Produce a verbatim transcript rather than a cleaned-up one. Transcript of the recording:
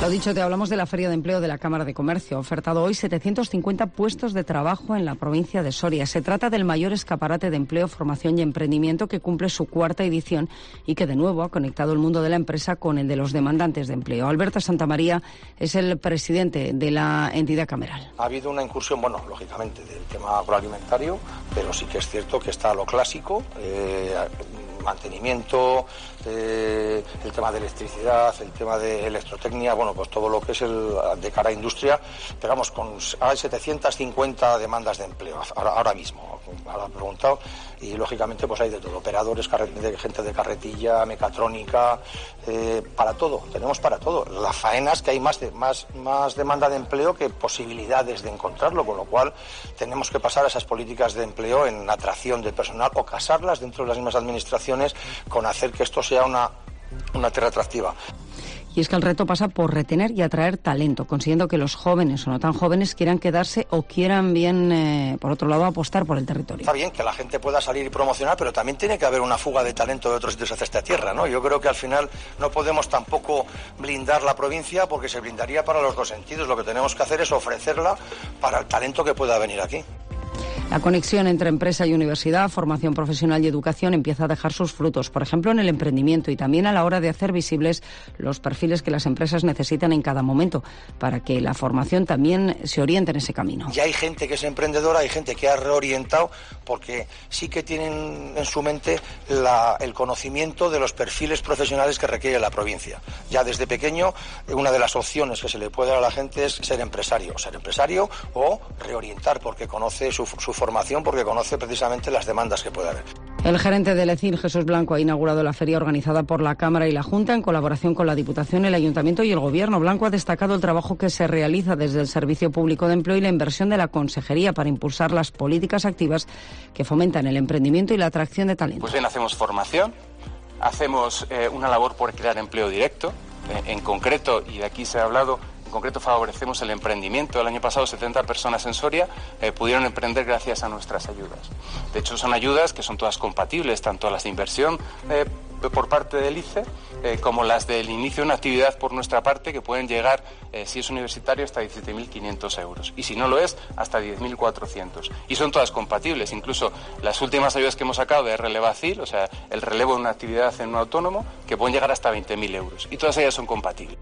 Lo dicho, te hablamos de la Feria de Empleo de la Cámara de Comercio. Ha ofertado hoy setecientos cincuenta puestos de trabajo en la provincia de Soria. Se trata del mayor escaparate de empleo, formación y emprendimiento que cumple su cuarta edición y que de nuevo ha conectado el mundo de la empresa con el de los demandantes de empleo. Alberto Santamaría es el presidente de la entidad cameral. Ha habido una incursión, bueno, lógicamente, del tema agroalimentario, pero sí que es cierto que está lo clásico, eh, mantenimiento, eh, el tema de electricidad, el tema de electrotecnia, bueno, pues todo lo que es el de cara a industria, pero vamos, con, hay setecientas cincuenta demandas de empleo ahora, ahora mismo, ahora he preguntado, y lógicamente pues hay de todo, operadores, de gente de carretilla, mecatrónica, eh, para todo, tenemos para todo. La faena es que hay más, de, más, más demanda de empleo que posibilidades de encontrarlo, con lo cual tenemos que pasar a esas políticas de empleo en atracción de personal o casarlas dentro de las mismas administraciones con hacer que esto sea una, una tierra atractiva. Y es que el reto pasa por retener y atraer talento, consiguiendo que los jóvenes o no tan jóvenes quieran quedarse o quieran bien, eh, por otro lado, apostar por el territorio. Está bien que la gente pueda salir y promocionar, pero también tiene que haber una fuga de talento de otros sitios hacia esta tierra, ¿no? Yo creo que al final no podemos tampoco blindar la provincia porque se blindaría para los dos sentidos. Lo que tenemos que hacer es ofrecerla para el talento que pueda venir aquí. La conexión entre empresa y universidad, formación profesional y educación empieza a dejar sus frutos, por ejemplo, en el emprendimiento y también a la hora de hacer visibles los perfiles que las empresas necesitan en cada momento para que la formación también se oriente en ese camino. Ya hay gente que es emprendedora, hay gente que ha reorientado porque sí que tienen en su mente la, el conocimiento de los perfiles profesionales que requiere la provincia. Ya desde pequeño, una de las opciones que se le puede dar a la gente es ser empresario, ser empresario o reorientar porque conoce su, su formación, porque conoce precisamente las demandas que puede haber. El gerente del E C I N, Jesús Blanco, ha inaugurado la feria organizada por la Cámara y la Junta en colaboración con la Diputación, el Ayuntamiento y el Gobierno. Blanco ha destacado el trabajo que se realiza desde el Servicio Público de Empleo y la inversión de la Consejería para impulsar las políticas activas que fomentan el emprendimiento y la atracción de talento. Pues bien, hacemos formación, hacemos eh, una labor por crear empleo directo, eh, en concreto, y de aquí se ha hablado, en concreto favorecemos el emprendimiento. El año pasado setenta personas en Soria eh, pudieron emprender gracias a nuestras ayudas. De hecho, son ayudas que son todas compatibles, tanto las de inversión eh, por parte del I C E eh, como las del inicio de una actividad por nuestra parte, que pueden llegar, eh, si es universitario, hasta diecisiete mil quinientos euros y si no lo es, hasta diez mil cuatrocientos. Y son todas compatibles, incluso las últimas ayudas que hemos sacado de Relevacil, o sea, el relevo de una actividad en un autónomo, que pueden llegar hasta veinte mil euros y todas ellas son compatibles.